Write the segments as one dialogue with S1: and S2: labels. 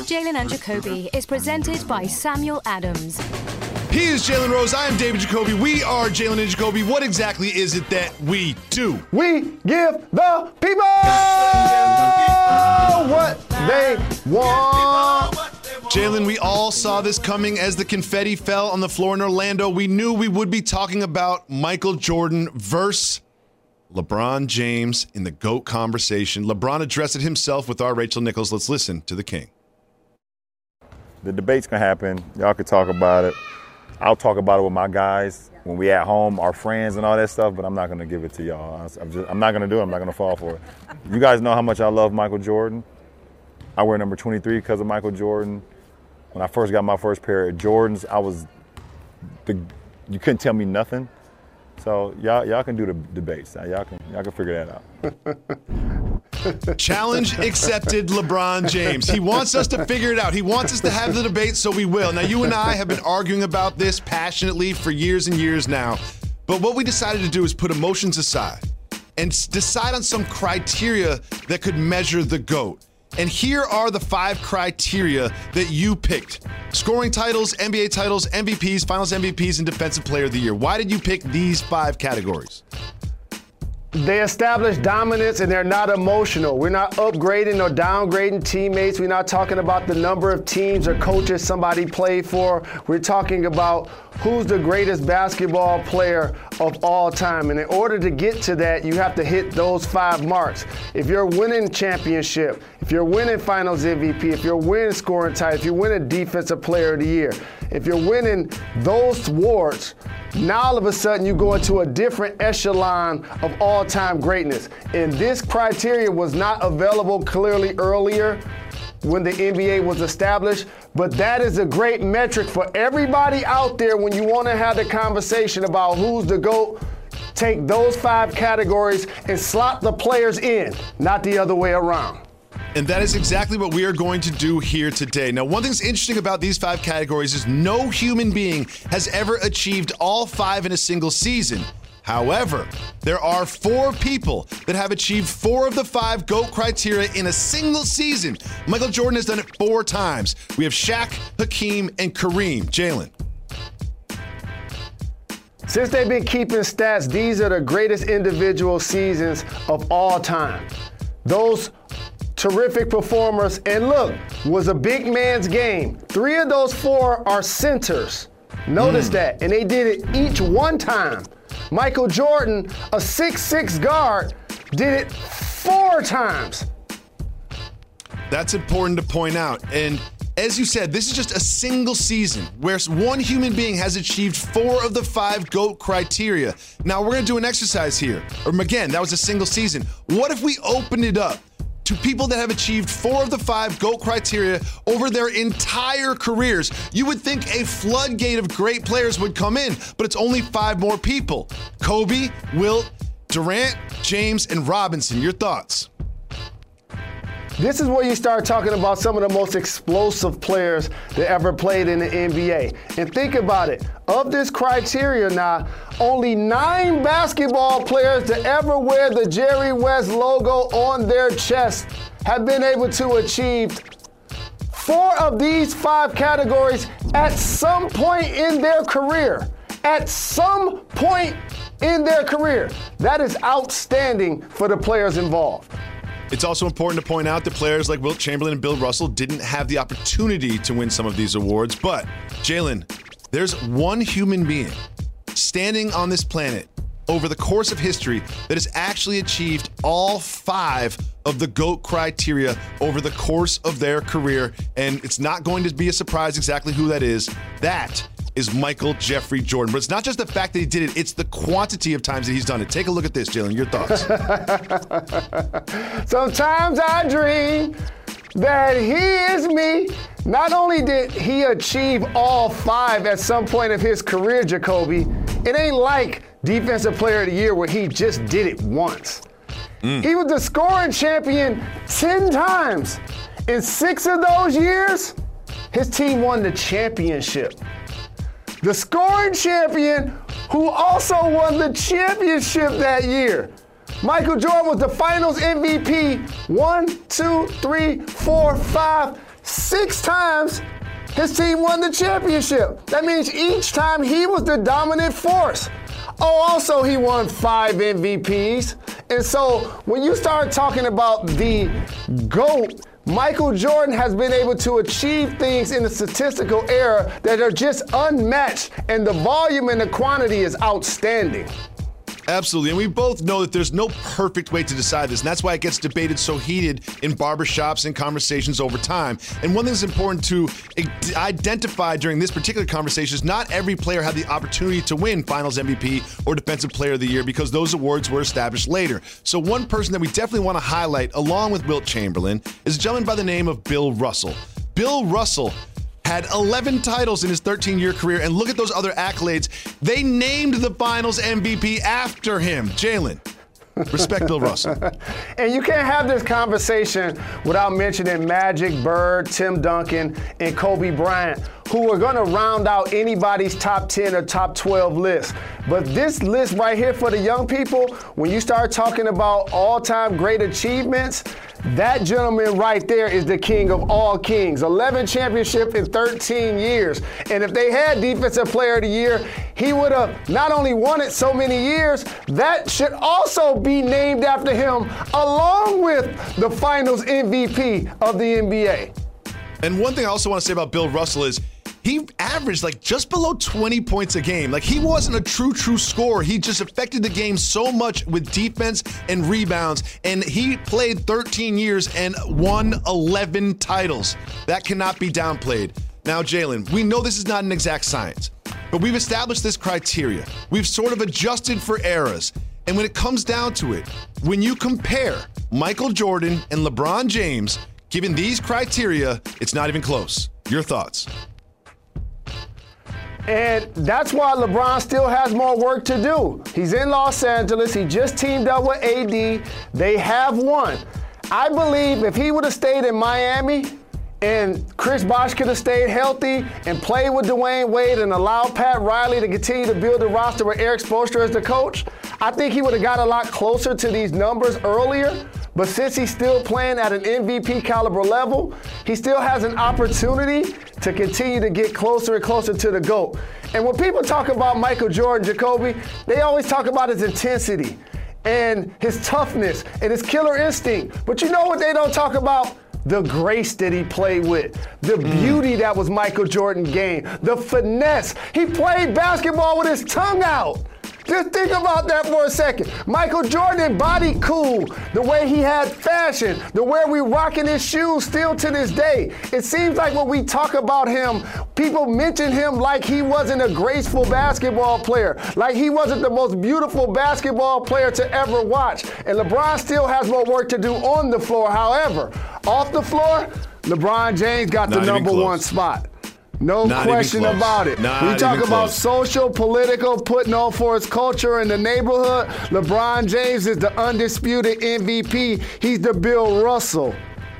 S1: Jalen and Jacoby is presented by Samuel Adams.
S2: He is Jalen Rose. I am David Jacoby. We are Jalen and Jacoby. What exactly is it that we do?
S3: We give the people what they want.
S2: Jalen, we all saw this coming as the confetti fell on the floor in Orlando. We knew we would be talking about Michael Jordan versus LeBron James in the GOAT conversation. LeBron addressed it himself with our Rachel Nichols. Let's listen to the King.
S4: The debate's going to happen. Y'all can talk about it. I'll talk about it with my guys when we at home, our friends and all that stuff, but I'm not going to give it to y'all. I'm not going to do it. I'm not going to fall for it. You guys know how much I love Michael Jordan. I wear number 23 because of Michael Jordan. When I first got my first pair of Jordans, you couldn't tell me nothing. So y'all can do the debates. Y'all can figure that out.
S2: Challenge accepted, LeBron James. He wants us to figure it out. He wants us to have the debate, so we will. Now, you and I have been arguing about this passionately for years and years now. But what we decided to do is put emotions aside and decide on some criteria that could measure the GOAT. And here are the 5 criteria that you picked. Scoring titles, NBA titles, MVPs, Finals MVPs, and Defensive Player of the Year. Why did you pick these 5 categories?
S3: They establish dominance and they're not emotional. We're not upgrading or downgrading teammates. We're not talking about the number of teams or coaches somebody played for. We're talking about who's the greatest basketball player of all time. And in order to get to that, you have to hit those 5 marks. If you're winning championship, if you're winning Finals MVP, if you're winning scoring title, if you're winning Defensive Player of the Year, if you're winning those awards, now all of a sudden you go into a different echelon of all-time greatness. And this criteria was not available clearly earlier when the NBA was established, but that is a great metric for everybody out there when you want to have the conversation about who's the GOAT. Take those 5 categories and slot the players in, not the other way around.
S2: And that is exactly what we are going to do here today. Now, one thing that's interesting about these 5 categories is no human being has ever achieved all 5 in a single season. However, there are 4 people that have achieved 4 of the 5 GOAT criteria in a single season. Michael Jordan has done it 4 times. We have Shaq, Hakeem, and Kareem. Jalen.
S3: Since they've been keeping stats, these are the greatest individual seasons of all time. Those terrific performers, and look, was a big man's game. 3 of those 4 are centers. Notice that, and they did it each one time. Michael Jordan, a 6'6" guard, did it 4 times.
S2: That's important to point out. And as you said, this is just a single season where one human being has achieved 4 of the 5 GOAT criteria. Now, we're going to do an exercise here. Again, that was a single season. What if we opened it up to people that have achieved 4 of the 5 GOAT criteria over their entire careers? You would think a floodgate of great players would come in, but it's only 5 more people. Kobe, Wilt, Durant, James, and Robinson. Your thoughts?
S3: This is where you start talking about some of the most explosive players that ever played in the NBA. And think about it. Of this criteria now, only 9 basketball players to ever wear the Jerry West logo on their chest have been able to achieve 4 of these 5 categories at some point in their career. At some point in their career. That is outstanding for the players involved.
S2: It's also important to point out that players like Wilt Chamberlain and Bill Russell didn't have the opportunity to win some of these awards. But, Jalen, there's one human being standing on this planet over the course of history that has actually achieved all 5 of the GOAT criteria over the course of their career. And it's not going to be a surprise exactly who that is. That is Michael Jeffrey Jordan. But it's not just the fact that he did it, it's the quantity of times that he's done it. Take a look at this, Jalen. Your thoughts?
S3: Sometimes I dream that he is me. Not only did he achieve all 5 at some point of his career, Jacoby, it ain't like Defensive Player of the Year where he just did it once. He was the scoring champion 10 times. In 6 of those years, his team won the championship. The scoring champion who also won the championship that year. Michael Jordan was the Finals MVP 1, 2, 3, 4, 5, 6 times his team won the championship. That means each time he was the dominant force. Oh, also he won 5 MVPs. And so when you start talking about the GOAT, Michael Jordan has been able to achieve things in the statistical era that are just unmatched, and the volume and the quantity is outstanding.
S2: Absolutely, and we both know that there's no perfect way to decide this, and that's why it gets debated so heated in barbershops and conversations over time. And one thing that's important to identify during this particular conversation is not every player had the opportunity to win Finals MVP or Defensive Player of the Year because those awards were established later. So one person that we definitely want to highlight, along with Wilt Chamberlain, is a gentleman by the name of Bill Russell. Bill Russell had 11 titles in his 13-year career, and look at those other accolades. They named the Finals MVP after him. Jalen, respect Bill Russell.
S3: And you can't have this conversation without mentioning Magic, Bird, Tim Duncan, and Kobe Bryant, who are going to round out anybody's top 10 or top 12 list. But this list right here for the young people, when you start talking about all-time great achievements, that gentleman right there is the king of all kings. 11 championships in 13 years. And if they had Defensive Player of the Year, he would have not only won it so many years, that should also be named after him, along with the Finals MVP of the NBA.
S2: And one thing I also want to say about Bill Russell is he averaged like just below 20 points a game. Like he wasn't a true scorer. He just affected the game so much with defense and rebounds. And he played 13 years and won 11 titles. That cannot be downplayed. Now, Jalen, we know this is not an exact science, but we've established this criteria. We've sort of adjusted for eras. And when it comes down to it, when you compare Michael Jordan and LeBron James, given these criteria, it's not even close. Your thoughts?
S3: And that's why LeBron still has more work to do. He's in Los Angeles. He just teamed up with AD. They have won. I believe if he would have stayed in Miami and Chris Bosh could have stayed healthy and played with Dwayne Wade and allowed Pat Riley to continue to build the roster with Eric Spoelstra as the coach, I think he would have got a lot closer to these numbers earlier. But since he's still playing at an MVP caliber level, he still has an opportunity to continue to get closer and closer to the GOAT. And when people talk about Michael Jordan, Jacoby, they always talk about his intensity and his toughness and his killer instinct. But you know what they don't talk about? The grace that he played with, the beauty that was Michael Jordan's game, the finesse. He played basketball with his tongue out. Just think about that for a second. Michael Jordan embodied cool, the way he had fashion, the way we rocking his shoes still to this day. It seems like when we talk about him, people mention him like he wasn't a graceful basketball player, like he wasn't the most beautiful basketball player to ever watch. And LeBron still has more work to do on the floor. However, off the floor, LeBron James got the number 1 spot. No question about it. We talk about social, political, putting on for his culture in the neighborhood. LeBron James is the undisputed MVP. He's the Bill Russell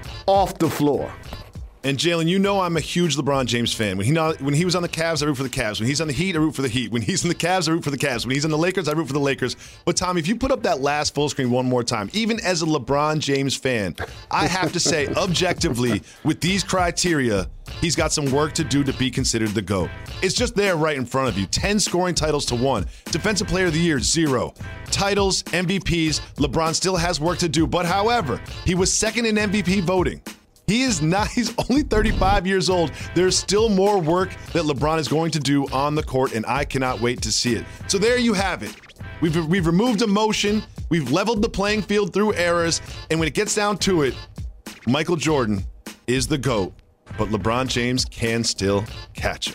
S3: off the floor.
S2: And Jalen, you know I'm a huge LeBron James fan. When he was on the Cavs, I root for the Cavs. When he's on the Heat, I root for the Heat. When he's in the Cavs, I root for the Cavs. When he's on the Lakers, I root for the Lakers. But Tommy, if you put up that last full screen one more time, even as a LeBron James fan, I have to say, objectively, with these criteria, he's got some work to do to be considered the GOAT. It's just there right in front of you. 10 scoring titles to 1. Defensive Player of the Year, 0. Titles, MVPs, LeBron still has work to do. But however, he was second in MVP voting. He's only 35 years old. There's still more work that LeBron is going to do on the court, and I cannot wait to see it. So there you have it. We've removed emotion. We've leveled the playing field through errors. And when it gets down to it, Michael Jordan is the GOAT, but LeBron James can still catch it.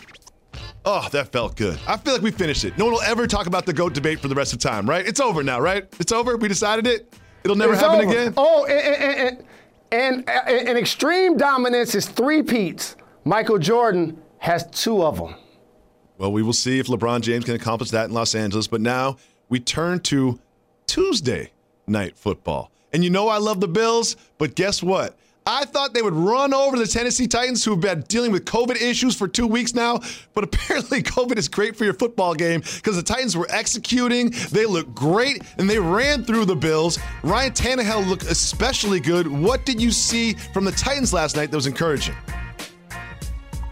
S2: Oh, that felt good. I feel like we finished it. No one will ever talk about the GOAT debate for the rest of time, right? It's over now, right? It's over. We decided it. It'll never happen again.
S3: Oh, and extreme dominance is 3 peats. Michael Jordan has 2 of them.
S2: Well, we will see if LeBron James can accomplish that in Los Angeles. But now we turn to Tuesday night football. And you know I love the Bills, but guess what? I thought they would run over the Tennessee Titans, who have been dealing with COVID issues for 2 weeks now. But apparently COVID is great for your football game because the Titans were executing. They looked great, and they ran through the Bills. Ryan Tannehill looked especially good. What did you see from the Titans last night that was encouraging?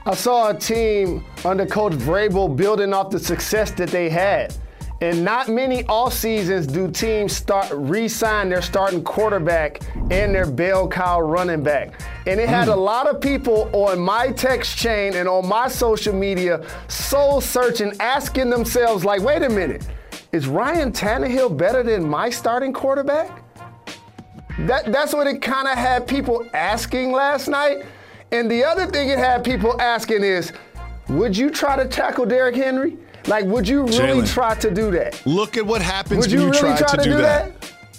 S3: I saw a team under Coach Vrabel building off the success that they had. And not many off seasons do teams re-sign their starting quarterback and their bell cow running back. And it had a lot of people on my text chain and on my social media soul searching, asking themselves like, wait a minute, is Ryan Tannehill better than my starting quarterback? That's what it kind of had people asking last night. And the other thing it had people asking is, would you try to tackle Derrick Henry? Like, would you really try to do that?
S2: Look at what happens when you really try to do that.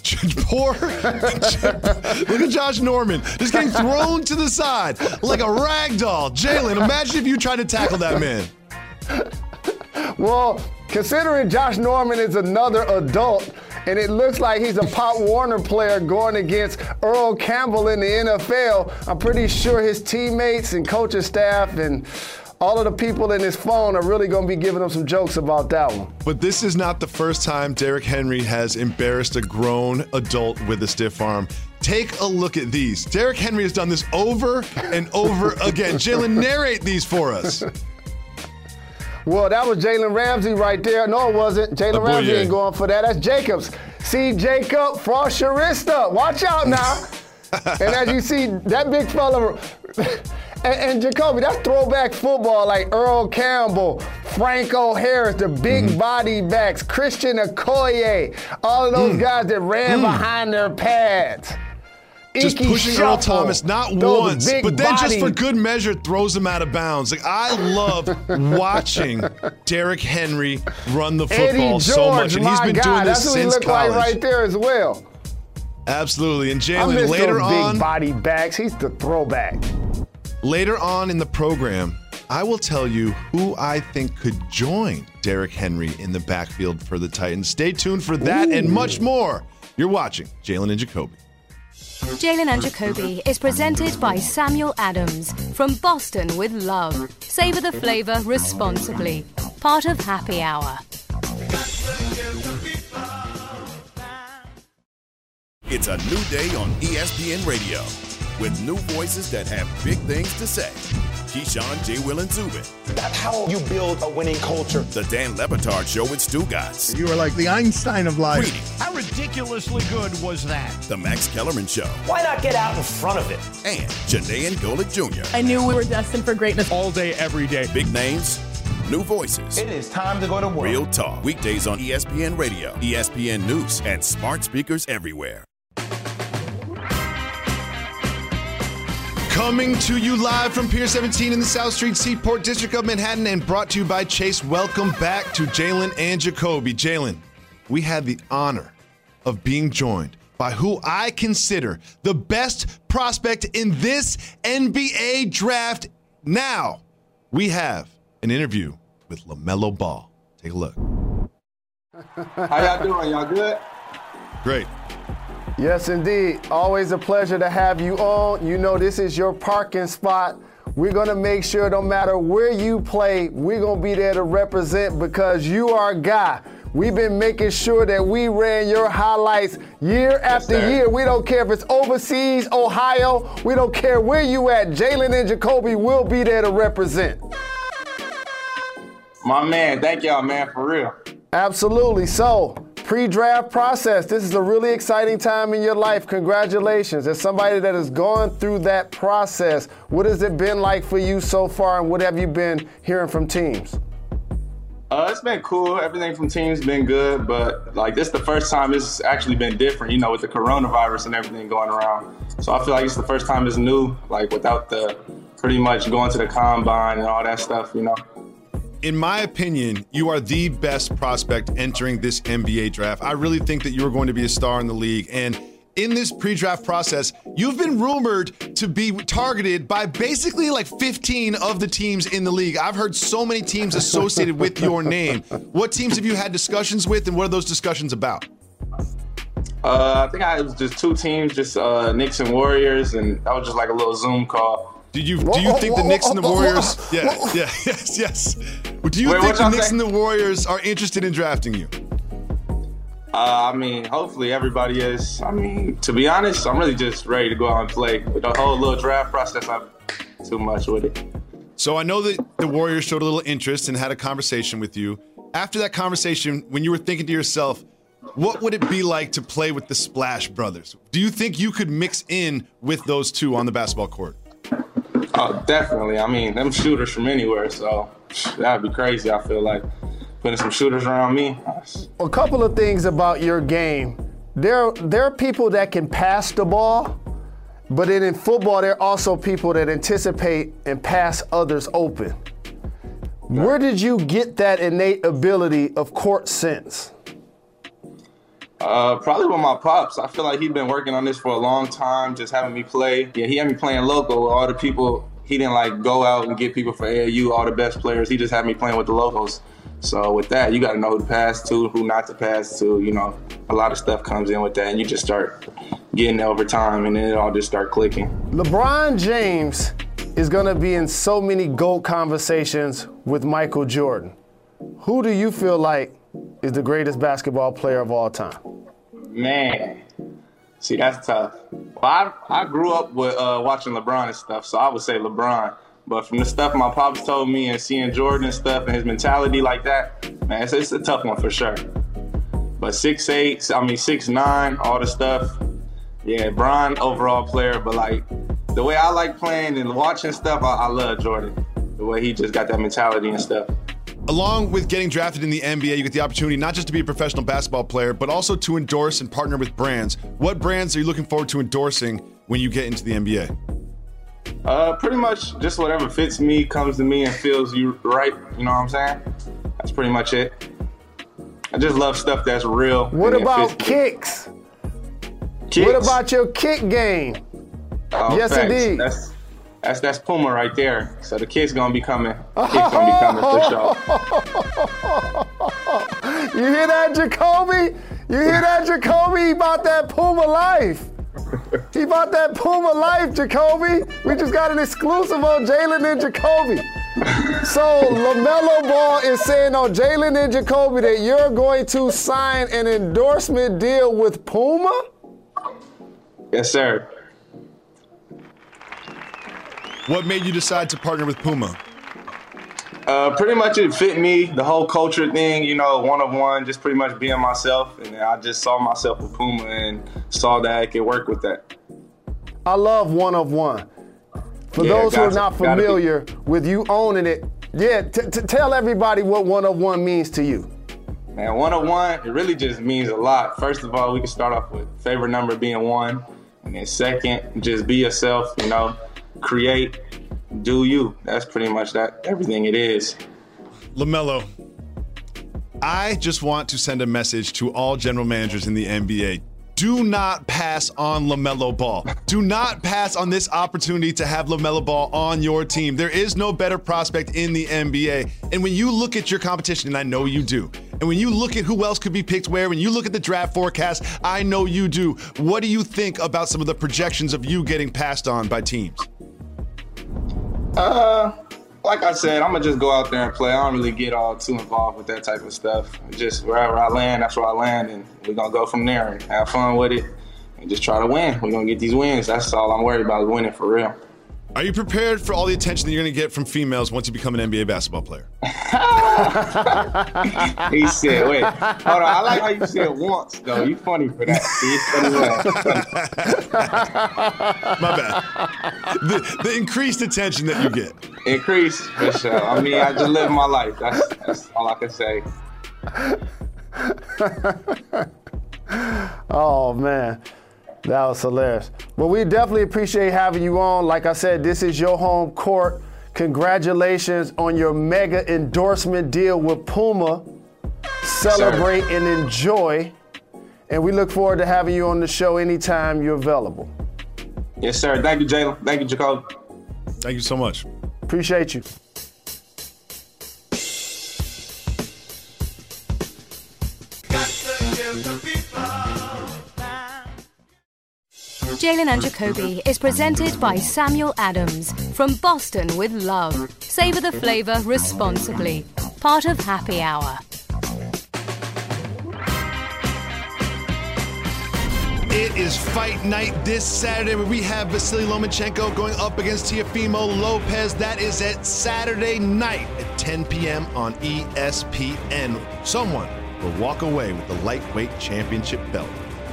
S2: Look at Josh Norman just getting thrown to the side like a rag doll. Jalen, imagine if you tried to tackle that man.
S3: Well, considering Josh Norman is another adult, and it looks like he's a Pop Warner player going against Earl Campbell in the NFL, I'm pretty sure his teammates and coaching staff and all of the people in his phone are really going to be giving him some jokes about that one.
S2: But this is not the first time Derrick Henry has embarrassed a grown adult with a stiff arm. Take a look at these. Derrick Henry has done this over and over again. Jalen, narrate these for us.
S3: Well, that was Jalen Ramsey right there. No, it wasn't. Jalen Ramsey ain't going for that. That's Jacobs. See, Jacob, frost your wrist up. Watch out now. And as you see, that big fella, and Jacoby, that's throwback football like Earl Campbell, Franco Harris, the big body backs, Christian Okoye, all of those guys that ran behind their pads.
S2: Just pushing Earl Thomas not once, but then just for good measure throws him out of bounds. Like, I love watching Derrick Henry run the football so much, and he's been doing this since college. That's what he looked like right
S3: there as well.
S2: Absolutely, and Jalen later on,
S3: big body backs. He's the throwback.
S2: Later on in the program, I will tell you who I think could join Derrick Henry in the backfield for the Titans. Stay tuned for that and much more. You're watching Jalen and Jacoby.
S1: Jalen and Jacoby is presented by Samuel Adams from Boston with Love. Savor the flavor responsibly. Part of Happy Hour.
S5: It's a new day on ESPN Radio with new voices that have big things to say. Keyshawn, J. Will, and Zubin.
S6: That's how you build a winning culture.
S5: The Dan Le Batard Show with Stu Gatz.
S7: You are like the Einstein of life.
S5: Reading.
S8: How ridiculously good was that?
S5: The Max Kellerman Show.
S6: Why not get out in front of it?
S5: And Janae and Golick Jr.
S9: I knew we were destined for greatness.
S8: All day, every day.
S5: Big names, new voices.
S6: It is time to go to work.
S5: Real talk. Weekdays on ESPN Radio, ESPN News, and smart speakers everywhere.
S2: Coming to you live from Pier 17 in the South Street Seaport District of Manhattan and brought to you by Chase. Welcome back to Jalen and Jacoby. Jalen, we had the honor of being joined by who I consider the best prospect in this NBA draft. Now, we have an interview with LaMelo Ball. Take a look.
S10: How y'all doing? Y'all good?
S2: Great.
S3: Yes, indeed. Always a pleasure to have you on. You know this is your parking spot. We're going to make sure no matter where you play, we're going to be there to represent because you are a guy. We've been making sure that we ran your highlights year after year. We don't care if it's overseas, Ohio. We don't care where you at. Jalen and Jacoby will be there to represent.
S10: My man, thank y'all, man, for real.
S3: Absolutely. So, pre-draft process. This is a really exciting time in your life. Congratulations. As somebody that has gone through that process, what has it been like for you so far, and what have you been hearing from teams?
S10: It's been cool. Everything from teams been good, but like this is the first time it's actually been different, you know, with the coronavirus and everything going around. So I feel like it's the first time it's new, like without the pretty much going to the combine and all that stuff, you know.
S2: In my opinion, you are the best prospect entering this NBA draft. I really think that you are going to be a star in the league. And in this pre-draft process, you've been rumored to be targeted by basically like 15 of the teams in the league. I've heard so many teams associated with your name. What teams have you had discussions with, and what are those discussions about?
S10: I think it was just two teams, just Knicks and Warriors, and that was just like a little Zoom call.
S2: Do you think the Knicks and the Warriors? Yes. Do you think the Knicks and the Warriors are interested in drafting you?
S10: I mean, hopefully everybody is. I mean, to be honest, I'm really just ready to go out and play. With the whole little draft process, I'm too much with it.
S2: So I know that the Warriors showed a little interest and had a conversation with you. After that conversation, when you were thinking to yourself, what would it be like to play with the Splash Brothers? Do you think you could mix in with those two on the basketball court?
S10: Oh, definitely. I mean, them shooters from anywhere, so that'd be crazy, I feel like. Putting some shooters around me.
S3: A couple of things about your game. There are people that can pass the ball, but then in football, there are also people that anticipate and pass others open. Where did you get that innate ability of court sense?
S10: Probably with my pops. I feel like he's been working on this for a long time, just having me play. Yeah, he had me playing local with all the people. He didn't like go out and get people for AAU, all the best players. He just had me playing with the locals. So with that, you got to know who to pass to, who not to pass to. You know, a lot of stuff comes in with that, and you just start getting it over time, and then it all just start clicking.
S3: LeBron James is going to be in so many GOAT conversations with Michael Jordan. Who do you feel like is the greatest basketball player of all time?
S10: Man, see, that's tough. Well, I grew up with watching LeBron and stuff, so I would say LeBron. But from the stuff my pops told me and seeing Jordan and stuff and his mentality like that, man, it's a tough one for sure. But 6'9", all the stuff, yeah, Bron, overall player. But like the way I like playing and watching stuff, I love Jordan. The way he just got that mentality and stuff.
S2: Along with getting drafted in the NBA, you get the opportunity not just to be a professional basketball player, but also to endorse and partner with brands. What brands are you looking forward to endorsing when you get into the NBA?
S10: Pretty much just whatever fits me, comes to me, and feels you right. You know what I'm saying? That's pretty much it. I just love stuff that's real.
S3: What about kicks? What about your kick game? Yes,
S10: facts.
S3: indeed.
S10: That's Puma right there. So the kid's gonna be coming. The kid's gonna be coming for sure.
S3: You hear that, Jacoby? You hear that, Jacoby? He bought that Puma life. He bought that Puma life, Jacoby. We just got an exclusive on Jalen and Jacoby. So LaMelo Ball is saying on Jalen and Jacoby that you're going to sign an endorsement deal with Puma?
S10: Yes, sir.
S2: What made you decide to partner with Puma?
S10: Pretty much it fit me, the whole culture thing, you know, one-of-one, just pretty much being myself. And I just saw myself with Puma and saw that I could work with that. I
S3: love one-of-one. For those who are not familiar with you owning it, tell everybody what one-of-one means to you.
S10: Man, one-of-one, it really just means a lot. First of all, we can start off with favorite number being 1. And then second, just be yourself, you know, create. Do you. That's pretty much that. Everything it is.
S2: LaMelo, I just want to send a message to all general managers in the NBA. Do not pass on LaMelo Ball. Do not pass on this opportunity to have LaMelo Ball on your team. There is no better prospect in the NBA. And when you look at your competition, and I know you do, and when you look at who else could be picked where, when you look at the draft forecast, I know you do. What do you think about some of the projections of you getting passed on by teams?
S10: Like I said, I'm gonna just go out there and play. I don't really get all too involved with that type of stuff. Just wherever I land, that's where I land, and we're gonna go from there and have fun with it and just try to win. We're gonna get these wins. That's all I'm worried about, is winning for real.
S2: Are you prepared for all the attention that you're going to get from females once you become an NBA basketball player?
S10: He said, wait, hold on. I like how you said once, though. You funny for that.
S2: My bad. The increased attention that you get.
S10: Increase, for sure. I mean, I just live my life. That's all I can say.
S3: Oh, man. That was hilarious. Well, we definitely appreciate having you on. Like I said, this is your home court. Congratulations on your mega endorsement deal with Puma. Celebrate and enjoy. And we look forward to having you on the show anytime you're available.
S10: Yes, sir. Thank you, Jalen. Thank you, Jacob.
S2: Thank you so much.
S3: Appreciate you.
S1: Jalen and Jacoby is presented by Samuel Adams from Boston with Love. Savor the flavor responsibly. Part of Happy Hour.
S2: It is fight night this Saturday where we have Vasily Lomachenko going up against Teofimo Lopez. That is at Saturday night at 10 p.m. on ESPN. Someone will walk away with the lightweight championship belt.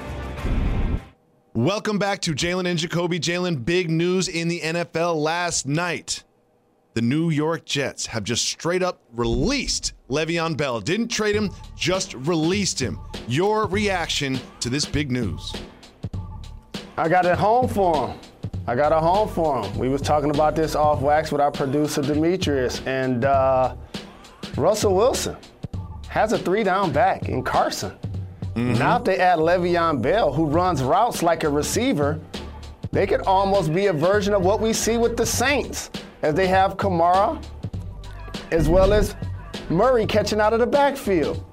S2: Welcome back to Jalen and Jacoby. Jalen, big news in the NFL last night. The New York Jets have just straight up released Le'Veon Bell. Didn't trade him, just released him. Your reaction to this big news?
S3: I got it home for him. We was talking about this off wax with our producer Demetrius, and Russell Wilson has a 3-down back in Carson. Now if they add Le'Veon Bell, who runs routes like a receiver, they could almost be a version of what we see with the Saints, as they have Kamara as well as Murray catching out of the backfield.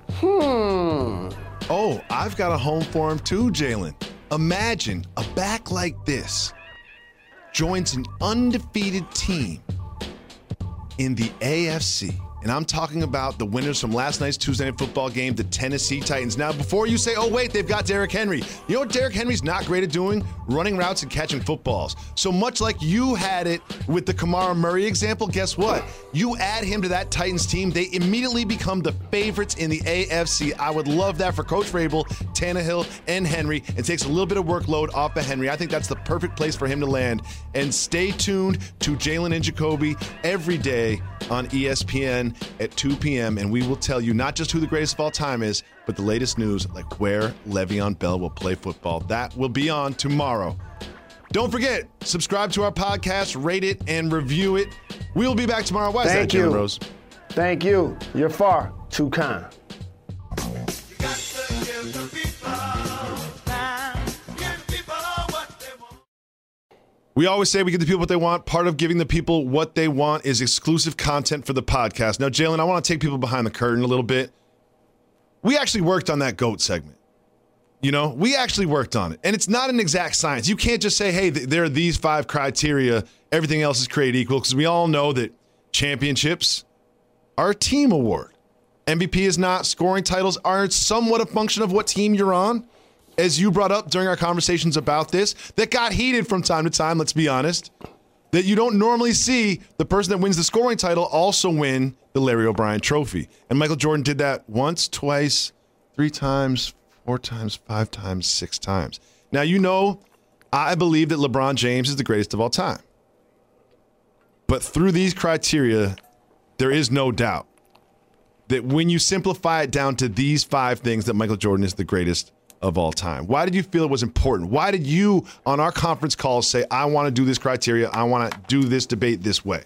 S2: Oh, I've got a home for him too, Jalen. Imagine a back like this joins an undefeated team in the AFC. And I'm talking about the winners from last night's Tuesday Night Football game, the Tennessee Titans. Now, before you say, oh, wait, they've got Derrick Henry. You know what Derrick Henry's not great at doing? Running routes and catching footballs. So much like you had it with the Kamara Murray example, guess what? You add him to that Titans team, they immediately become the favorites in the AFC. I would love that for Coach Vrabel, Tannehill, and Henry. It takes a little bit of workload off of Henry. I think that's the perfect place for him to land. And stay tuned to Jalen and Jacoby every day on ESPN at 2 p.m. and we will tell you not just who the greatest of all time is, but the latest news, like where Le'Veon Bell will play football. That will be on tomorrow. Don't forget, subscribe to our podcast, rate it, and review it. We will be back tomorrow. Why is that, Jalen Rose?
S3: Thank you. You're far too kind.
S2: We always say we give the people what they want. Part of giving the people what they want is exclusive content for the podcast. Now, Jalen, I want to take people behind the curtain a little bit. We actually worked on that GOAT segment. You know, we actually worked on it. And it's not an exact science. You can't just say, hey, there are these 5 criteria. Everything else is created equal, because we all know that championships are a team award. MVP is not. Scoring titles are somewhat a function of what team you're on. As you brought up during our conversations about this, that got heated from time to time, let's be honest, that you don't normally see the person that wins the scoring title also win the Larry O'Brien trophy. And Michael Jordan did that once, twice, 3 times, 4 times, 5 times, 6 times. Now, you know, I believe that LeBron James is the greatest of all time. But through these criteria, there is no doubt that when you simplify it down to these 5 things, that Michael Jordan is the greatest of all time. Why did you feel it was important? Why did you, on our conference calls, say, I want to do this criteria, I want to do this debate this way?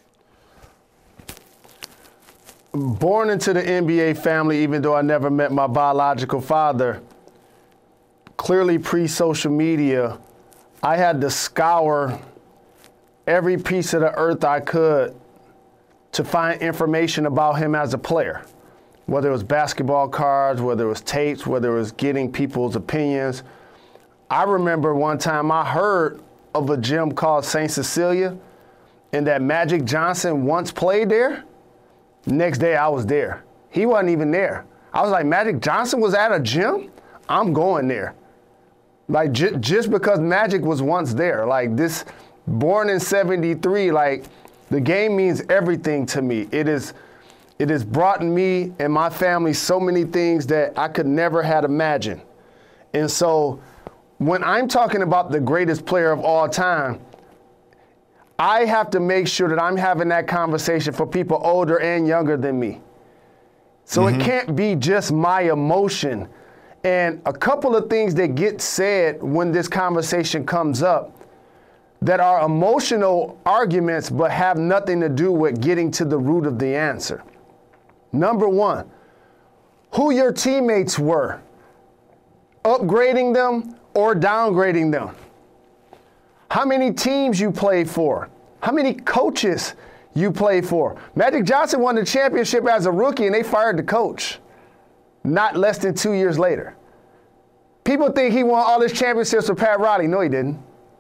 S3: Born into the NBA family, even though I never met my biological father, clearly pre-social media, I had to scour every piece of the earth I could to find information about him as a player. Whether it was basketball cards, whether it was tapes, whether it was getting people's opinions. I remember one time I heard of a gym called St. Cecilia, and that Magic Johnson once played there. Next day I was there. He wasn't even there. I was like, Magic Johnson was at a gym? I'm going there. Like, just because Magic was once there. Like, this, born in 73, like, the game means everything to me. It has brought me and my family so many things that I could never have imagined. And so when I'm talking about the greatest player of all time, I have to make sure that I'm having that conversation for people older and younger than me. So it can't be just my emotion. And a couple of things that get said when this conversation comes up that are emotional arguments but have nothing to do with getting to the root of the answer. Number 1, who your teammates were, upgrading them or downgrading them. How many teams you played for, how many coaches you played for. Magic Johnson won the championship as a rookie and they fired the coach not less than 2 years later. People think he won all his championships with Pat Riley. No, he didn't.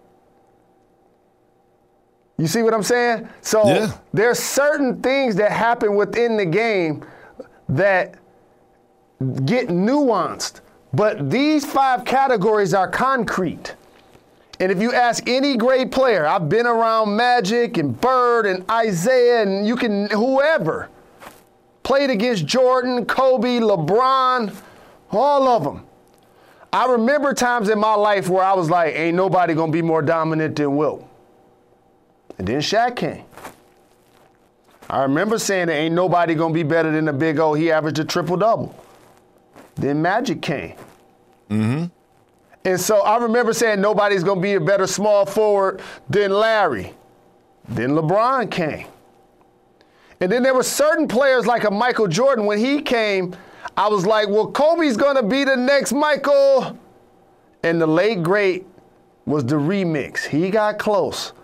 S3: You see what I'm saying? So there's certain things that happen within the game that get nuanced. But these 5 categories are concrete. And if you ask any great player, I've been around Magic and Bird and Isaiah and whoever, played against Jordan, Kobe, LeBron, all of them. I remember times in my life where I was like, ain't nobody going to be more dominant than Wilt. And then Shaq came. I remember saying there ain't nobody going to be better than the Big O. He averaged a triple-double. Then Magic came.
S2: Mm-hmm.
S3: And so I remember saying nobody's going to be a better small forward than Larry. Then LeBron came. And then there were certain players like a Michael Jordan. When he came, I was like, well, Kobe's going to be the next Michael. And the late great was the remix. He got close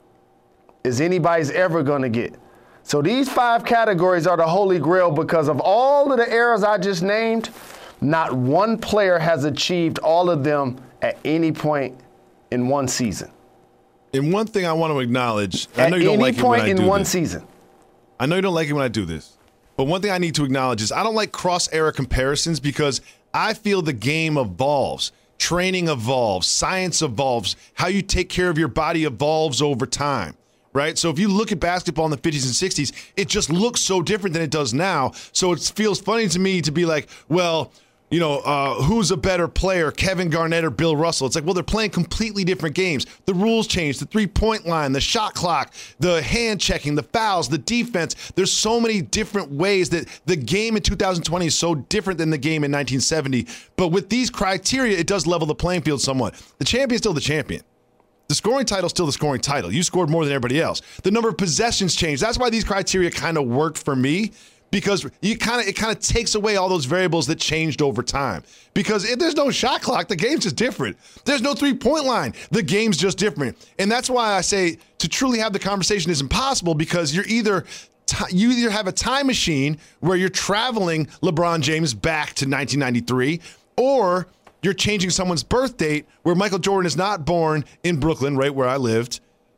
S3: as anybody's ever going to get. So these 5 categories are the holy grail because of all of the eras I just named, not one player has achieved all of them at any point in one season.
S2: And one thing I want to acknowledge, I know you don't like it when I do this. At any point in one
S3: season.
S2: I know you don't like it when I do this, but one thing I need to acknowledge is I don't like cross-era comparisons because I feel the game evolves. Training evolves. Science evolves. How you take care of your body evolves over time. Right? So if you look at basketball in the 50s and 60s, it just looks so different than it does now. So it feels funny to me to be like, well, who's a better player, Kevin Garnett or Bill Russell? It's like, well, they're playing completely different games. The rules change, the three-point line, the shot clock, the hand checking, the fouls, the defense. There's so many different ways that the game in 2020 is so different than the game in 1970. But with these criteria, it does level the playing field somewhat. The champion's still the champion. The scoring title is still the scoring title. You scored more than everybody else. The number of possessions changed. That's why these criteria kind of worked for me, because it kind of takes away all those variables that changed over time. Because if there's no shot clock, the game's just different. There's no three-point line. The game's just different. And that's why I say to truly have the conversation is impossible, because you either have a time machine where you're traveling LeBron James back to 1993, or you're changing someone's birth date where Michael Jordan is not born in Brooklyn, right where I lived,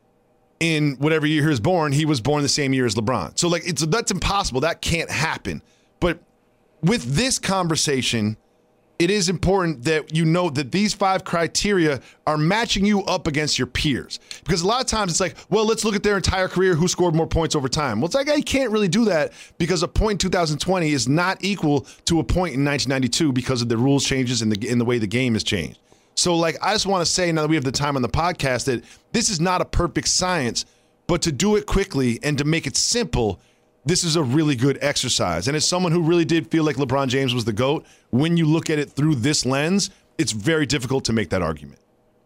S2: in whatever year he was born. He was born the same year as LeBron. So that's impossible. That can't happen. But with this conversation, it is important that you know that these 5 criteria are matching you up against your peers. Because a lot of times it's like, well, let's look at their entire career, who scored more points over time. Well, it's like, you can't really do that because a point in 2020 is not equal to a point in 1992 because of the rules changes and the way the game has changed. So, I just want to say, now that we have the time on the podcast, that this is not a perfect science, but to do it quickly and to make it simple, this is a really good exercise. And as someone who really did feel like LeBron James was the GOAT, when you look at it through this lens, it's very difficult to make that argument.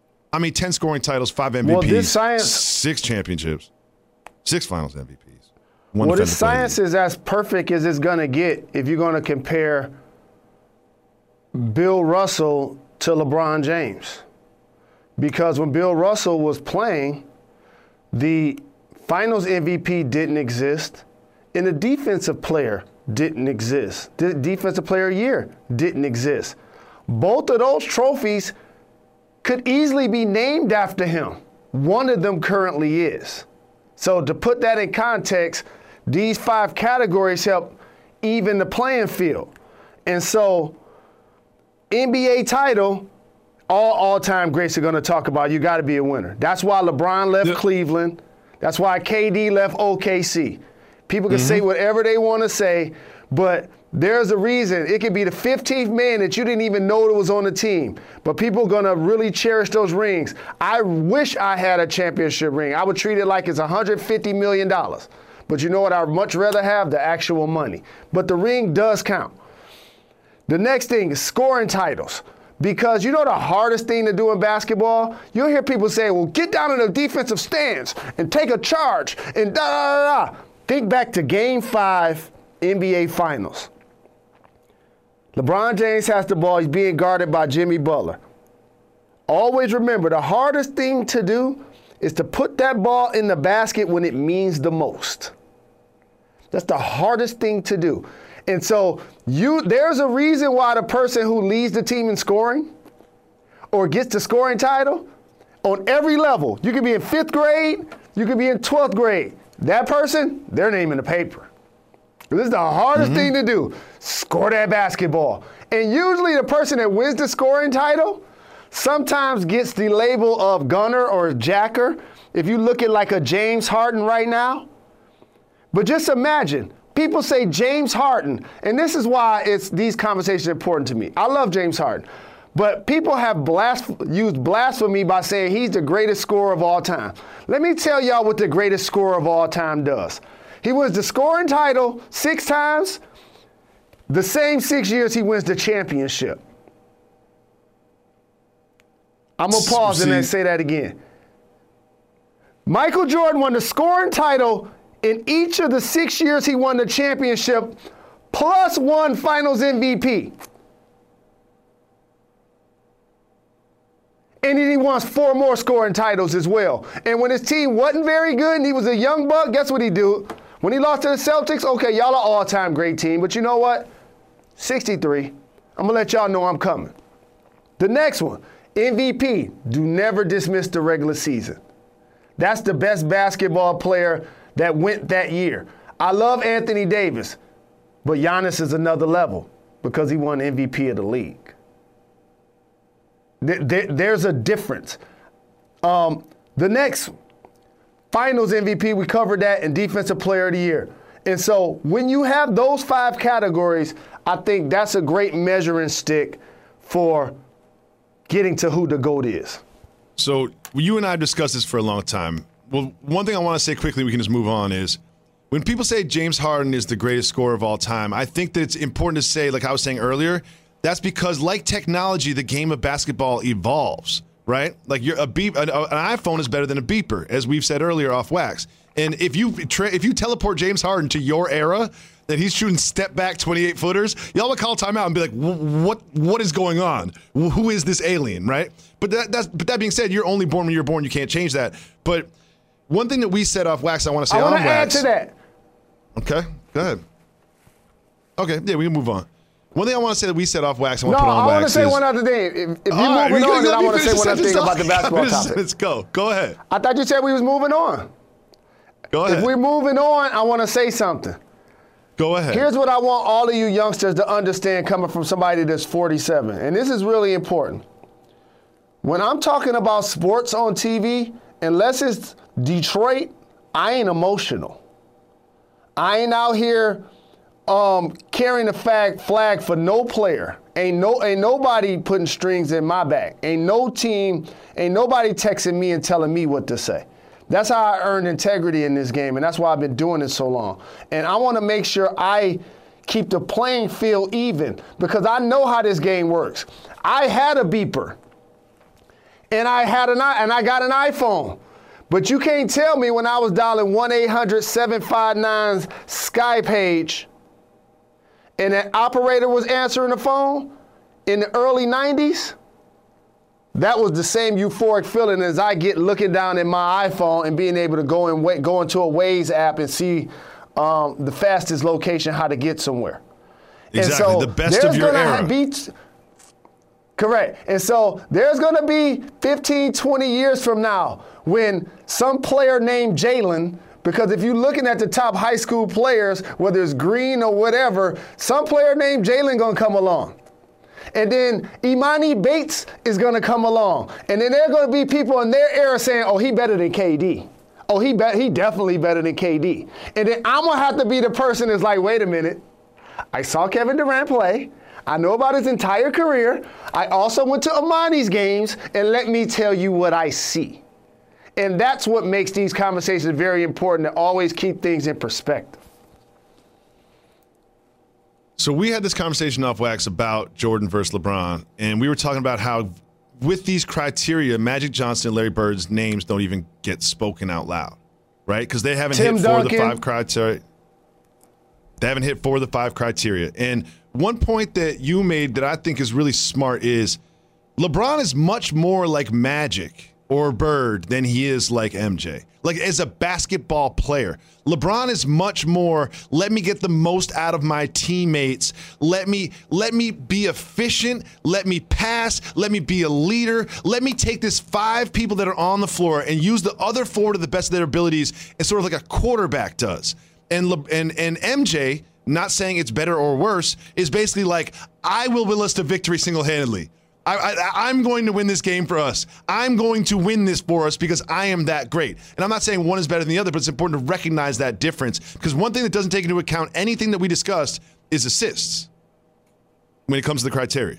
S2: 10 scoring titles, 5 MVPs, 6 championships, 6 finals MVPs.
S3: This science is as perfect as it's going to get if you're going to compare Bill Russell to LeBron James. Because when Bill Russell was playing, the finals MVP didn't exist. And the defensive player didn't exist. The defensive player of the year didn't exist. Both of those trophies could easily be named after him. One of them currently is. So to put that in context, these 5 categories help even the playing field. And so NBA title, all-time greats are going to talk about, you got to be a winner. That's why LeBron left Cleveland. That's why KD left OKC. People can say whatever they want to say, but there's a reason. It could be the 15th man that you didn't even know that was on the team, but people are going to really cherish those rings. I wish I had a championship ring. I would treat it like it's $150 million. But you know what? I'd much rather have the actual money. But the ring does count. The next thing is scoring titles. Because you know the hardest thing to do in basketball? You'll hear people say, well, get down in the defensive stance and take a charge and da-da-da-da. Think back to Game 5 NBA Finals. LeBron James has the ball. He's being guarded by Jimmy Butler. Always remember, the hardest thing to do is to put that ball in the basket when it means the most. That's the hardest thing to do. And so there's a reason why the person who leads the team in scoring or gets the scoring title on every level, you could be in 5th grade, you could be in 12th grade. That person, their name in the paper. This is the hardest thing to do. Score that basketball. And usually the person that wins the scoring title sometimes gets the label of gunner or jacker. If you look at like a James Harden right now. But just imagine, people say James Harden, and this is why these conversations are important to me. I love James Harden. But people have used blasphemy by saying he's the greatest scorer of all time. Let me tell y'all what the greatest scorer of all time does. He wins the scoring title 6 times, the same 6 years he wins the championship. I'm going to pause and then say that again. Michael Jordan won the scoring title in each of the 6 years he won the championship, plus 1 Finals MVP. And then he won 4 more scoring titles as well. And when his team wasn't very good and he was a young buck, guess what he do? When he lost to the Celtics, okay, y'all are all-time great team, but you know what? 63. I'm going to let y'all know I'm coming. The next one, MVP. Do never dismiss the regular season. That's the best basketball player that went that year. I love Anthony Davis, but Giannis is another level because he won MVP of the league. There's a difference. The next Finals MVP, we covered that, and Defensive Player of the Year. And so when you have those 5 categories, I think that's a great measuring stick for getting to who the GOAT is.
S2: So you and I have discussed this for a long time. Well, one thing I want to say quickly, we can just move on, is when people say James Harden is the greatest scorer of all time, I think that it's important to say, like I was saying earlier, that's because, like technology, the game of basketball evolves, right? Like an iPhone is better than a beeper, as we've said earlier off Wax. And if you teleport James Harden to your era, that he's shooting step back 28-footers, y'all would call timeout and be like, what is going on? Who is this alien, right? But that being said, you're only born when you're born. You can't change that. But one thing that we said off Wax, I want to say on Wax.
S3: I want to add to that.
S2: Okay, go ahead. Okay, yeah, we can move on. One thing I want to say that we said off Wax, I want to put on Wax.
S3: No, I want to say one other thing. If you're moving on, then I want to say one other thing about the basketball topic.
S2: Let's go. Go ahead.
S3: I thought you said we was moving on.
S2: Go ahead.
S3: If we're moving on, I want to say something.
S2: Go ahead.
S3: Here's what I want all of you youngsters to understand coming from somebody that's 47, and this is really important. When I'm talking about sports on TV, unless it's Detroit, I ain't emotional. I ain't out here carrying the flag for no player. Ain't nobody putting strings in my back. Ain't no team, ain't nobody texting me and telling me what to say. That's how I earned integrity in this game, and that's why I've been doing it so long. And I want to make sure I keep the playing field even, because I know how this game works. I had a beeper, and I got an iPhone. But you can't tell me when I was dialing 1-800-759-SKY page and that operator was answering the phone in the early 90s, that was the same euphoric feeling as I get looking down at my iPhone and being able to go into a Waze app and see the fastest location, how to get somewhere.
S2: Exactly,
S3: and so
S2: the best of your era.
S3: Correct. And so there's going to be 15, 20 years from now when some player named Jalen, because if you're looking at the top high school players, whether it's Green or whatever, some player named Jalen going to come along. And then Imani Bates is going to come along. And then there are going to be people in their era saying, oh, he better than KD. Oh, he definitely better than KD. And then I'm going to have to be the person that's like, wait a minute. I saw Kevin Durant play. I know about his entire career. I also went to Imani's games, and let me tell you what I see. And that's what makes these conversations very important, to always keep things in perspective.
S2: So we had this conversation off Wax about Jordan versus LeBron, and we were talking about how with these criteria, Magic Johnson and Larry Bird's names don't even get spoken out loud, right? Because they haven't hit 4 of the 5 criteria. They haven't hit 4 of the 5 criteria. And one point that you made that I think is really smart is LeBron is much more like Magic or Bird than he is like MJ. Like, as a basketball player, LeBron is much more, let me get the most out of my teammates. Let me be efficient. Let me pass. Let me be a leader. Let me take this 5 people that are on the floor and use the other 4 to the best of their abilities, as sort of like a quarterback does. And MJ not saying it's better or worse, is basically like, I will will us to victory single-handedly. I'm going to win this game for us. I'm going to win this for us because I am that great. And I'm not saying one is better than the other, but it's important to recognize that difference, because one thing that doesn't take into account anything that we discussed is assists when it comes to the criteria.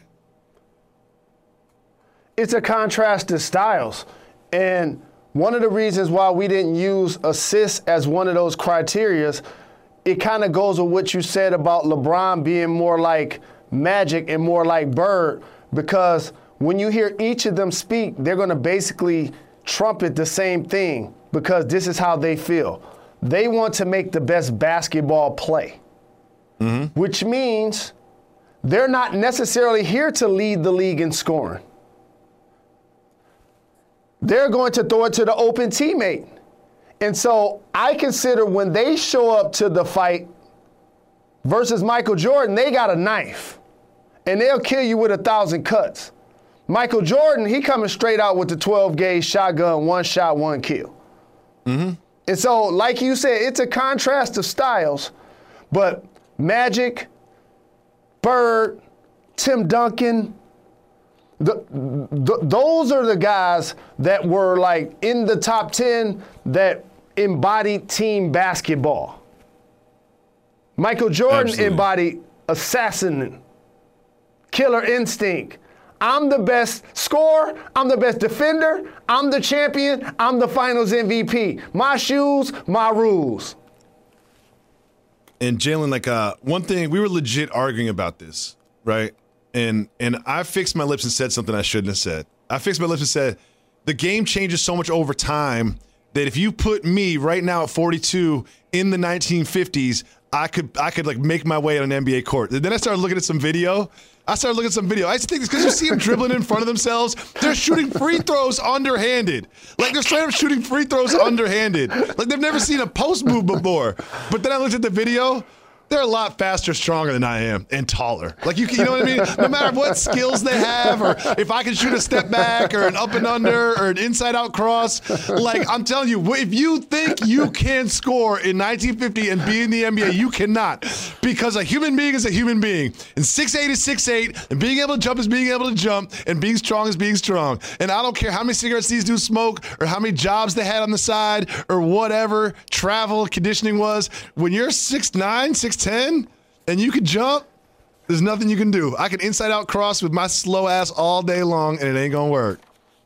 S3: It's a contrast to styles. And one of the reasons why we didn't use assists as one of those criterias, it kind of goes with what you said about LeBron being more like Magic and more like Bird, because when you hear each of them speak, they're going to basically trumpet the same thing, because this is how they feel. They want to make the best basketball play, which means they're not necessarily here to lead the league in scoring. They're going to throw it to the open teammate. And so I consider when they show up to the fight versus Michael Jordan, they got a knife. And they'll kill you with 1,000 cuts. Michael Jordan, he coming straight out with the 12-gauge shotgun, one shot, one kill. And so, like you said, it's a contrast of styles. But Magic, Bird, Tim Duncan, those are the guys that were like in the top 10 that embodied team basketball. Michael Jordan embodied assassin, killer instinct. I'm the best scorer. I'm the best defender. I'm the champion. I'm the finals MVP. My shoes, my rules.
S2: And Jalen, like one thing, we were legit arguing about this, right? And I fixed my lips and said something I shouldn't have said. I fixed my lips and said, the game changes so much over time that if you put me right now at 42 in the 1950s, I could like make my way on an NBA court. And then I started looking at some video. I used to think it's because you see them dribbling in front of themselves. They're shooting free throws underhanded. Like they're straight up shooting free throws underhanded. Like they've never seen a post move before. But then I looked at the video. They're a lot faster, stronger than I am, and taller. Like, you know what I mean? No matter what skills they have, or if I can shoot a step back, or an up and under, or an inside-out cross, like, I'm telling you, if you think you can score in 1950 and be in the NBA, you cannot. Because a human being is a human being. And 6'8" is 6'8", and being able to jump is being able to jump, and being strong is being strong. And I don't care how many cigarettes these dudes smoke, or how many jobs they had on the side, or whatever travel conditioning was. When you're 6'9", 6'10", and you can jump, there's nothing you can do. I can inside out cross with my slow ass all day long, and it ain't gonna work.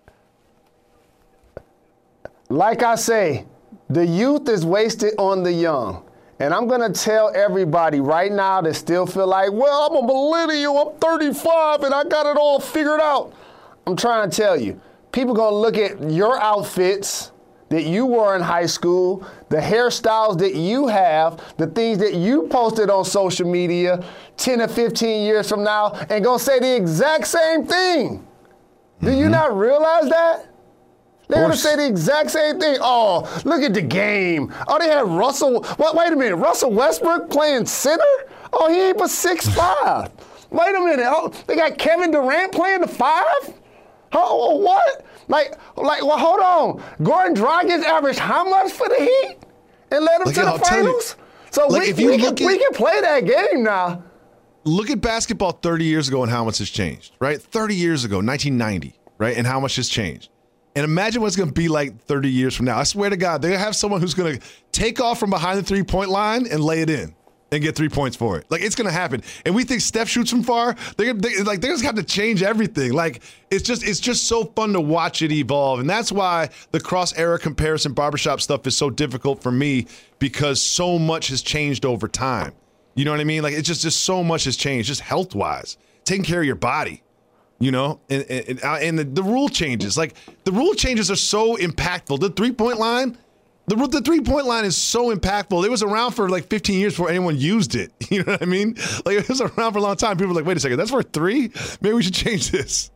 S3: Like I say, the youth is wasted on the young. And I'm gonna tell everybody right now that still feel like, well, I'm a millennial, I'm 35, and I got it all figured out. I'm trying to tell you, people gonna look at your outfits that you wore in high school, the hairstyles that you have, the things that you posted on social media 10 or 15 years from now, and gonna say the exact same thing. Do you not realize that? They're gonna say the exact same thing. Oh, look at the game. Oh, they had Russell. Wait a minute, Russell Westbrook playing center? Oh, he ain't but 6'5". Wait a minute. Oh, they got Kevin Durant playing the 5? Oh, what? Like, well, hold on. Goran Dragic averaged how much for the Heat and led them to the finals? So we can play that game now.
S2: Look at basketball 30 years ago and how much has changed, right? 30 years ago, 1990, right? And how much has changed. And imagine what it's going to be like 30 years from now. I swear to God, they're going to have someone who's going to take off from behind the three-point line and lay it in and get 3 points for it. Like, it's going to happen. And we think Steph shoots from far. They're just have to change everything. Like, it's just so fun to watch it evolve. And that's why the cross-era comparison barbershop stuff is so difficult for me, because so much has changed over time. You know what I mean? Like, it's just so much has changed, just health-wise, taking care of your body. You know, and the rule changes. Like, the rule changes are so impactful. The three-point line, the three-point line is so impactful. It was around for like 15 years before anyone used it. You know what I mean? Like, it was around for a long time. People were like, wait a second, that's for 3? Maybe we should change this.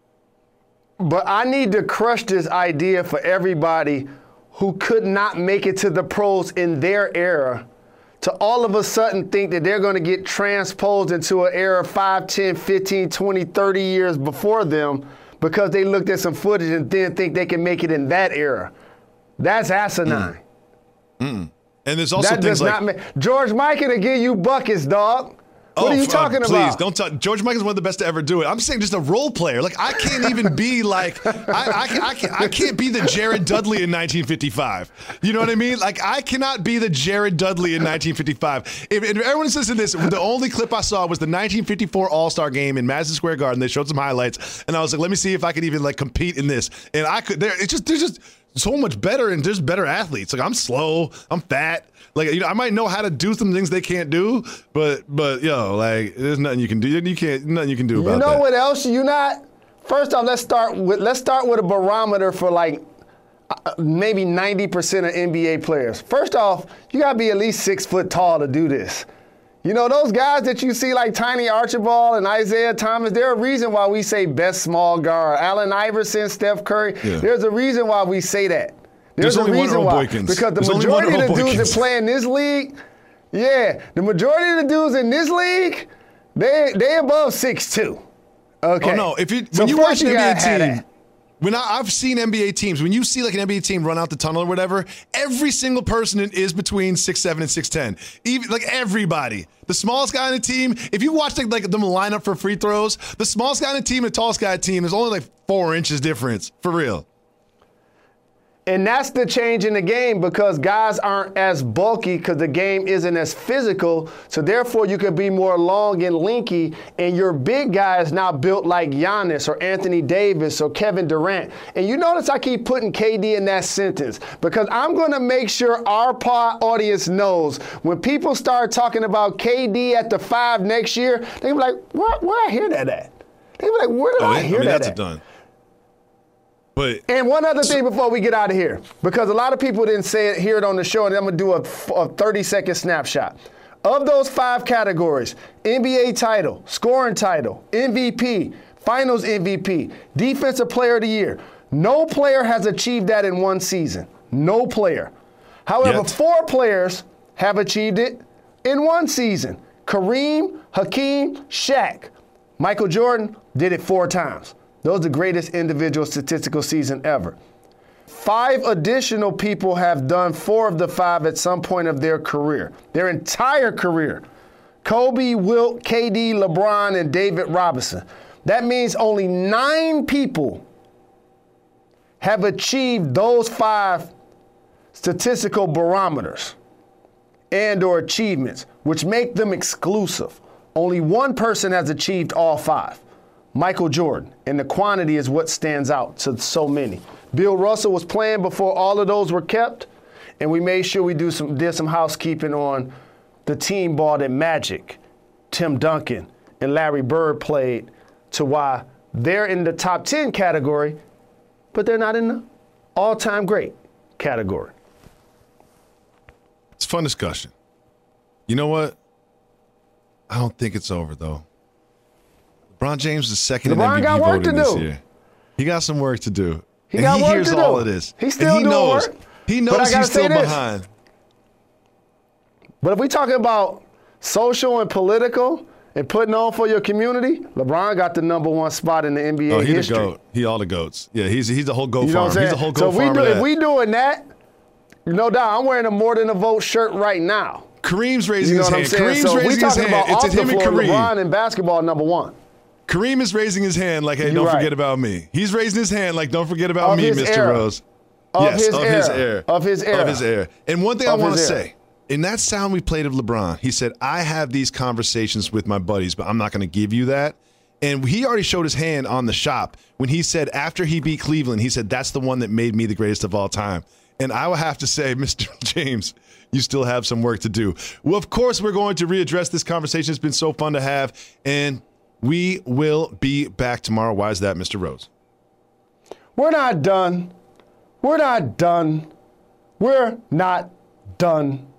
S3: But I need to crush this idea for everybody who could not make it to the pros in their era, to all of a sudden think that they're going to get transposed into an era 5, 10, 15, 20, 30 years before them because they looked at some footage and then think they can make it in that era. That's asinine.
S2: And And there's also things like
S3: George Mikan to give you buckets, dog. What are you talking about?
S2: Please don't talk. George Mikan's one of the best to ever do it. I'm saying just a role player. Like I can't even be like I can't be the Jared Dudley in 1955. You know what I mean? Like I cannot be the Jared Dudley in 1955. If everyone's listening to this, the only clip I saw was the 1954 All-Star game in Madison Square Garden. They showed some highlights, and I was like, let me see if I could even like compete in this. And I could. There's just so much better, and there's better athletes. Like I'm slow, I'm fat. Like I might know how to do some things they can't do, but like there's nothing you can do. Nothing you can do about that.
S3: You know what else you not? First off, let's start with a barometer for like maybe 90% of NBA players. First off, you gotta be at least 6 foot tall to do this. You know, those guys that you see like Tiny Archibald and Isaiah Thomas, there's a reason why we say best small guard. Allen Iverson, Steph Curry, there's a reason why we say that. There's a reason why. Because the majority of the dudes that play in this league, the majority of the dudes in this league, they above 6'2". Okay.
S2: Oh, no. When you watch an NBA team, I've seen NBA teams, when you see like an NBA team run out the tunnel or whatever, every single person is between 6'7" and 6'10". Even like everybody. The smallest guy on the team, if you watch like them line up for free throws, the smallest guy on the team and the tallest guy on the team, there's only like 4 inches difference. For real.
S3: And that's the change in the game because guys aren't as bulky because the game isn't as physical. So therefore, you can be more long and lanky, and your big guy is now built like Giannis or Anthony Davis or Kevin Durant. And you notice I keep putting KD in that sentence because I'm going to make sure our audience knows when people start talking about KD at the 5 next year, they be like, where I hear that at? They be like, where did I hear that
S2: that's
S3: at?
S2: Done.
S3: And one other thing before we get out of here, because a lot of people didn't hear it on the show, and I'm going to do a 30-second snapshot. Of those 5 categories, NBA title, scoring title, MVP, finals MVP, defensive player of the year, no player has achieved that in one season. No player. However, 4 players have achieved it in one season. Kareem, Hakeem, Shaq. Michael Jordan did it 4 times. Those are the greatest individual statistical season ever. 5 additional people have done 4 of the 5 at some point of their career, their entire career. Kobe, Wilt, KD, LeBron, and David Robinson. That means only 9 people have achieved those 5 statistical barometers and or achievements, which make them exclusive. Only 1 person has achieved all 5. Michael Jordan, and the quantity is what stands out to so many. Bill Russell was playing before all of those were kept, and we made sure we did some housekeeping on the team ball that Magic, Tim Duncan, and Larry Bird played to why they're in the top 10 category, but they're not in the all-time great category.
S2: It's a fun discussion. You know what? I don't think it's over, though. LeBron James is the second in MVP voting this year. He got some work to do. He hears all of this.
S3: He's still doing work.
S2: He knows he's still behind.
S3: But if we're talking about social and political and putting on for your community, LeBron got the #1 spot in the NBA history.
S2: The GOAT. He all the GOATs. Yeah, he's the whole GOAT
S3: farmer.
S2: He's the whole GOAT farmer.
S3: So if we doing that, no doubt, I'm wearing a more than a vote shirt right now.
S2: Kareem's raising his hand.
S3: So we talking about off the floor, LeBron in basketball #1.
S2: Kareem is raising his hand like, hey, don't forget about me. He's raising his hand like, don't forget about me, Mr. Rose. Of his era. And one thing I want to say, in that sound we played of LeBron, he said, I have these conversations with my buddies, but I'm not going to give you that. And he already showed his hand on the shop when he said after he beat Cleveland, he said, that's the one that made me the greatest of all time. And I will have to say, Mr. James, you still have some work to do. Well, of course, we're going to readdress this conversation. It's been so fun to have. And we will be back tomorrow. Why is that, Mr. Rose?
S3: We're not done. We're not done. We're not done.